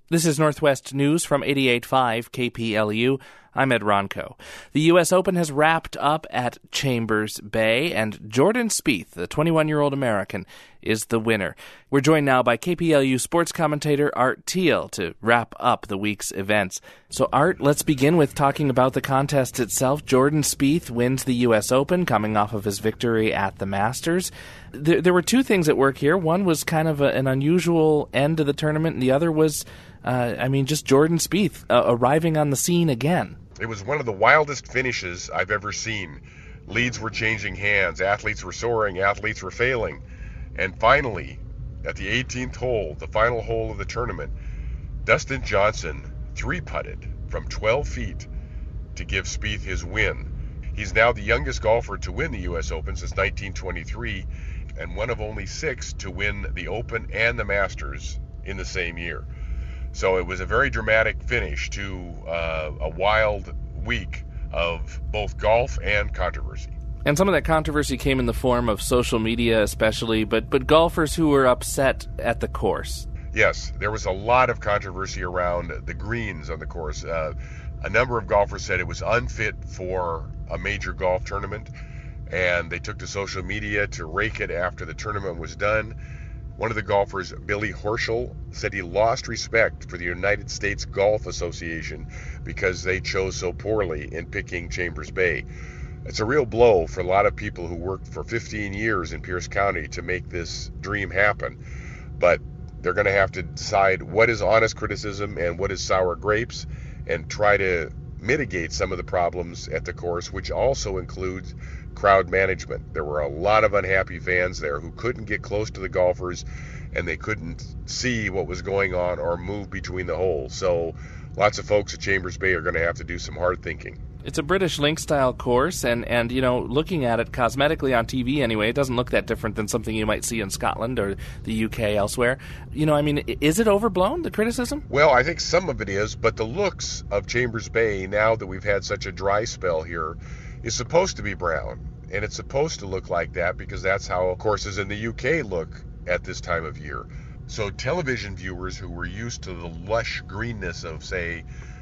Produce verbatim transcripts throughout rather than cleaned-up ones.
This is Northwest News from eighty-eight point five K P L U. I'm Ed Ronco. The U S Open has wrapped up at Chambers Bay, and Jordan Spieth, the twenty-one-year-old American, is the winner. We're joined now by K P L U sports commentator Art Thiel to wrap up the week's events. So, Art, let's begin with talking about the contest itself. Jordan Spieth wins the U S Open, coming off of his victory at the Masters. There, there were two things at work here. One was kind of a, an unusual end to the tournament, and the other was, uh, I mean, just Jordan Spieth uh, arriving on the scene again. It was one of the wildest finishes I've ever seen. Leads were changing hands, athletes were soaring, athletes were failing. And finally, at the eighteenth hole, the final hole of the tournament, Dustin Johnson three-putted from twelve feet to give Spieth his win. He's now the youngest golfer to win the U S Open since nineteen twenty-three, and one of only six to win the Open and the Masters in the same year. So it was a very dramatic finish to uh, a wild week of both golf and controversy. And some of that controversy came in the form of social media especially, but, but golfers who were upset at the course. Yes, there was a lot of controversy around the greens on the course. Uh, a number of golfers said it was unfit for a major golf tournament, and they took to social media to rake it after the tournament was done. One of the golfers, Billy Horschel, said he lost respect for the United States Golf Association because they chose so poorly in picking Chambers Bay. It's a real blow for a lot of people who worked for fifteen years in Pierce County to make this dream happen. But they're going to have to decide what is honest criticism and what is sour grapes, and try to mitigate some of the problems at the course, which also includes crowd management. There were a lot of unhappy fans there who couldn't get close to the golfers, and they couldn't see what was going on or move between the holes. So lots of folks at Chambers Bay are going to have to do some hard thinking. It's a British links-style course, and, and, you know, looking at it cosmetically on T V anyway, it doesn't look that different than something you might see in Scotland or the U K elsewhere. You know, I mean, is it overblown, the criticism? Well, I think some of it is, but the looks of Chambers Bay, now that we've had such a dry spell here, is supposed to be brown, and it's supposed to look like that because that's how courses in the U K look at this time of year. So television viewers who were used to the lush greenness of, say,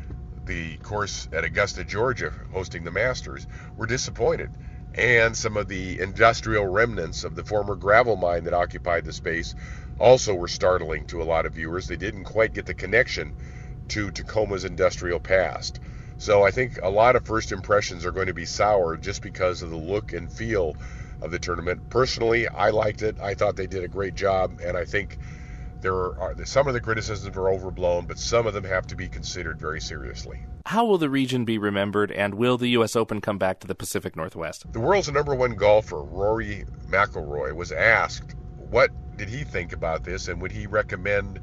the course at Augusta, Georgia, hosting the Masters, were disappointed. And some of the industrial remnants of the former gravel mine that occupied the space also were startling to a lot of viewers. They didn't quite get the connection to Tacoma's industrial past. So I think a lot of first impressions are going to be sour just because of the look and feel of the tournament. Personally, I liked it. I thought they did a great job, and I think there are some of the criticisms are overblown, but some of them have to be considered very seriously. How will the region be remembered, and will the U S Open come back to the Pacific Northwest? The world's number one golfer, Rory McIlroy, was asked what did he think about this, and would he recommend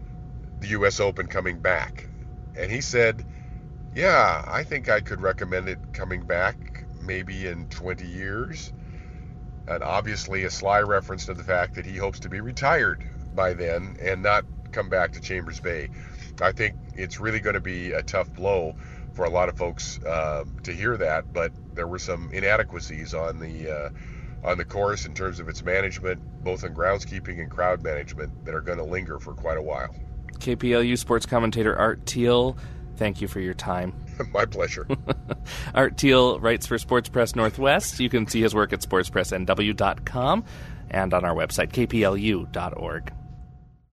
the U S Open coming back? And he said, yeah, I think I could recommend it coming back maybe in twenty years. And obviously a sly reference to the fact that he hopes to be retired by then and not come back to Chambers Bay. I think it's really going to be a tough blow for a lot of folks uh, to hear that, but there were some inadequacies on the uh, on the course in terms of its management, both in groundskeeping and crowd management, that are going to linger for quite a while. K P L U sports commentator Art Thiel, thank you for your time. My pleasure. Art Thiel writes for Sports Press Northwest. You can see his work at sports press n w dot com and on our website, k p l u dot org.